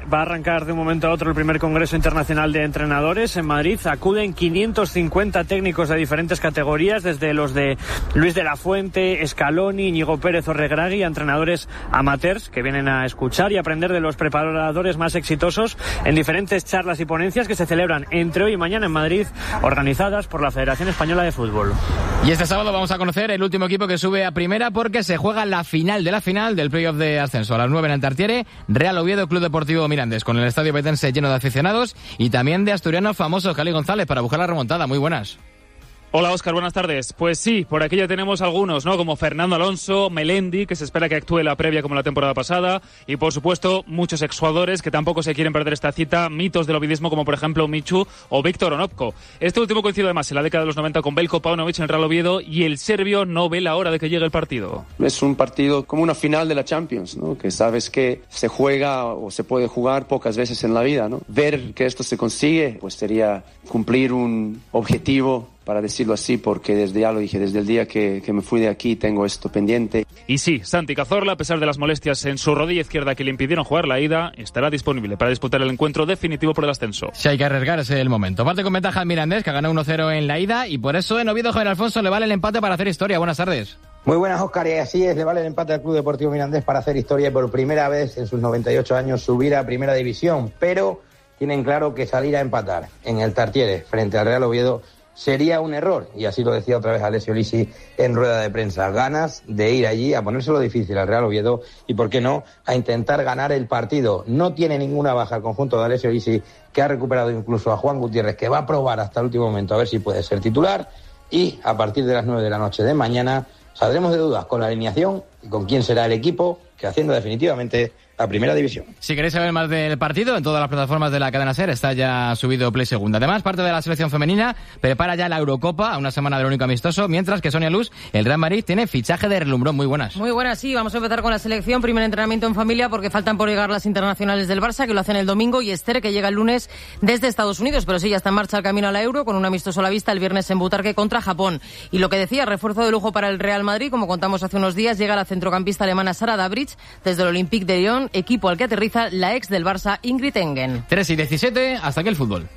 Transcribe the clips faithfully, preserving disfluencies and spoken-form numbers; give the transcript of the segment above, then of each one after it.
va a arrancar de un momento a otro el primer Congreso Internacional de Entrenadores. En Madrid acuden quinientos cincuenta técnicos de diferentes categorías, desde los de Luis de la Fuente, Scaloni, Íñigo Pérez o Regragui, a entrenadores amateurs que vienen a escuchar y aprender de los preparadores más exitosos en diferentes charlas y ponencias que se celebran entre hoy y mañana en Madrid, organizadas por la Federación Española de Fútbol. Y este sábado vamos a conocer el último equipo que sube a primera, porque se juega la final de la final del playoff de ascenso. A las nueve en el Tartiere, Real Oviedo, Club Deportivo Mirandés, con el estadio petense lleno de aficionados y también de asturianos famosos. Cali González, para buscar la remontada. Muy buenas. Hola Óscar, buenas tardes. Pues sí, por aquí ya tenemos algunos, ¿no? Como Fernando Alonso, Melendi, que se espera que actúe la previa como la temporada pasada, y por supuesto muchos exjugadores que tampoco se quieren perder esta cita, mitos del ovidismo como por ejemplo Michu o Víctor Onopko. Este último coincidió además en la década de los noventa con Veljko Paunovic en el Real Oviedo, y el serbio no ve la hora de que llegue el partido. Es un partido como una final de la Champions, ¿no? Que sabes que se juega o se puede jugar pocas veces en la vida, ¿no? Ver que esto se consigue, pues sería cumplir un objetivo, para decirlo así, porque desde ya lo dije, desde el día que, que me fui de aquí tengo esto pendiente. Y sí, Santi Cazorla, a pesar de las molestias en su rodilla izquierda que le impidieron jugar la ida, estará disponible para disputar el encuentro definitivo por el ascenso. Si hay que arriesgar, es el momento. Parte con ventaja al Mirandés, que ha ganado uno cero en la ida, y por eso en Oviedo Javier Alfonso le vale el empate para hacer historia. Buenas tardes. Muy buenas, Óscar, y así es, le vale el empate al Club Deportivo Mirandés para hacer historia y por primera vez en sus noventa y ocho años subir a Primera División, pero tienen claro que salir a empatar en el Tartiere frente al Real Oviedo sería un error, y así lo decía otra vez Alessio Lisi en rueda de prensa. Ganas de ir allí a ponérselo difícil al Real Oviedo y, por qué no, a intentar ganar el partido. No tiene ninguna baja el conjunto de Alessio Lisi, que ha recuperado incluso a Juan Gutiérrez, que va a probar hasta el último momento a ver si puede ser titular, y a partir de las nueve de la noche de mañana saldremos de dudas con la alineación y con quién será el equipo que ascienda definitivamente a Primera División. Si queréis saber más del partido, en todas las plataformas de la cadena SER está ya subido Play Segunda. Además, parte de la selección femenina prepara ya la Eurocopa, a una semana del único amistoso, mientras que Sonia Luz, el Real Madrid, tiene fichaje de relumbrón. Muy buenas. Muy buenas, sí. Vamos a empezar con la selección. Primer entrenamiento en familia, porque faltan por llegar las internacionales del Barça, que lo hacen el domingo, y Esther, que llega el lunes desde Estados Unidos. Pero sí, ya está en marcha el camino a la Euro, con un amistoso a la vista el viernes en Butarque contra Japón. Y lo que decía, refuerzo de lujo para el Real Madrid, como contamos hace unos días, llega la centrocampista alemana Sara Dabrich, desde el Olympique de Lyon, equipo al que aterriza la ex del Barça, Ingrid Engen. tres y diecisiete, hasta aquí el fútbol.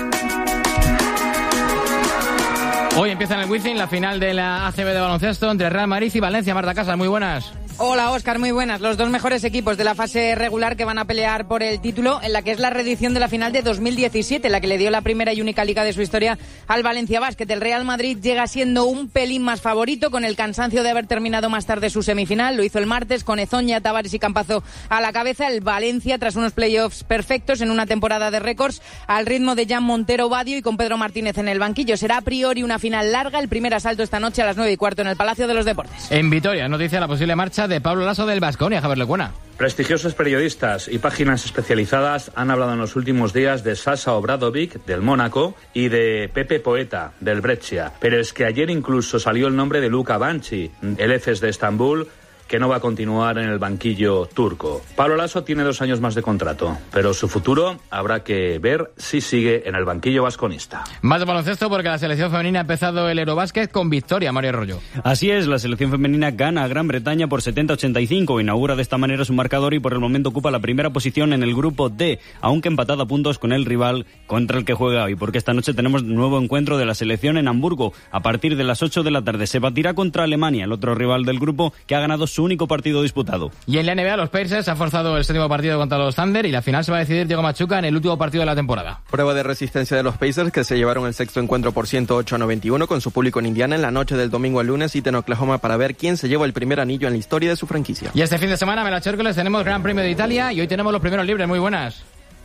Hoy empieza en el Wizzing la final de la A C B de baloncesto entre Real Madrid y Valencia. Marta Casas, muy buenas. Hola Óscar, muy buenas. Los dos mejores equipos de la fase regular que van a pelear por el título, en la que es la reedición de la final de dos mil diecisiete, la que le dio la primera y única liga de su historia al Valencia Basket. El Real Madrid llega siendo un pelín más favorito, con el cansancio de haber terminado más tarde su semifinal. Lo hizo el martes con Ezoña, Tavares y Campazo a la cabeza. El Valencia, tras unos playoffs perfectos en una temporada de récords, al ritmo de Jan Montero Badio y con Pedro Martínez en el banquillo. Será a priori una final larga. El primer asalto esta noche a las nueve y cuarto en el Palacio de los Deportes. En Vitoria, noticia la posible marcha de Pablo Laso del Baskonia. Javier Lecuona. Prestigiosos periodistas y páginas especializadas han hablado en los últimos días de Sasha Obradovic, del Mónaco, y de Pepe Poeta, del Brescia. Pero es que ayer incluso salió el nombre de Luka Banchi, el Efes de Estambul, que no va a continuar en el banquillo turco. Pablo Laso tiene dos años más de contrato, pero su futuro habrá que ver si sigue en el banquillo vasconista. Más de baloncesto, porque la selección femenina ha empezado el Eurobásquet con victoria, Mario Arroyo. Así es, la selección femenina gana a Gran Bretaña por setenta a ochenta y cinco, inaugura de esta manera su marcador y por el momento ocupa la primera posición en el grupo D, aunque empatado a puntos con el rival contra el que juega hoy, porque esta noche tenemos nuevo encuentro de la selección en Hamburgo. A partir de las ocho de la tarde se batirá contra Alemania, el otro rival del grupo que ha ganado su único partido disputado. Y en la N B A, los Pacers han forzado el séptimo partido contra los Thunder y la final se va a decidir Diego Machuca en el último partido de la temporada. Prueba de resistencia de los Pacers, que se llevaron el sexto encuentro por ciento ocho a noventa y uno con su público en Indiana en la noche del domingo al lunes, y en Oklahoma, para ver quién se lleva el primer anillo en la historia de su franquicia. Y este fin de semana, Mela Chércoles, tenemos Gran Premio de Italia y hoy tenemos los primeros libres. Muy buenas.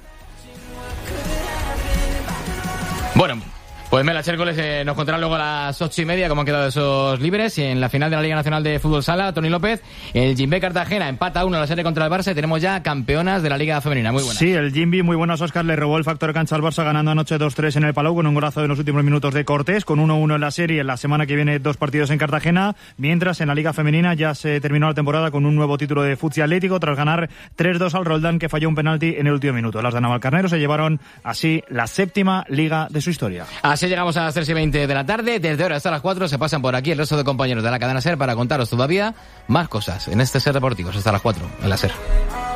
Bueno, pues Mela Chércoles eh, nos contará luego a las ocho y media cómo han quedado esos libres. Y en la final de la Liga Nacional de Fútbol Sala, Tony López, el Jimbe Cartagena empata uno a la serie contra el Barça y tenemos ya campeonas de la Liga Femenina. Muy buenas. Sí, el Jimbe, muy buenas, Óscar, le robó el factor cancha al Barça, ganando anoche dos tres en el Palau con un golazo de los últimos minutos de Cortés, con uno uno en la serie. La semana que viene dos partidos en Cartagena, mientras en la Liga Femenina ya se terminó la temporada con un nuevo título de Futsi Atlético tras ganar tres dos al Roldán, que falló un penalti en el último minuto. Las de Navalcarnero se llevaron así la séptima Liga de su historia. Así llegamos a las tres y veinte de la tarde. Desde ahora hasta las cuatro se pasan por aquí el resto de compañeros de la cadena SER para contaros todavía más cosas en este SER Deportivos. Hasta las cuatro en la SER.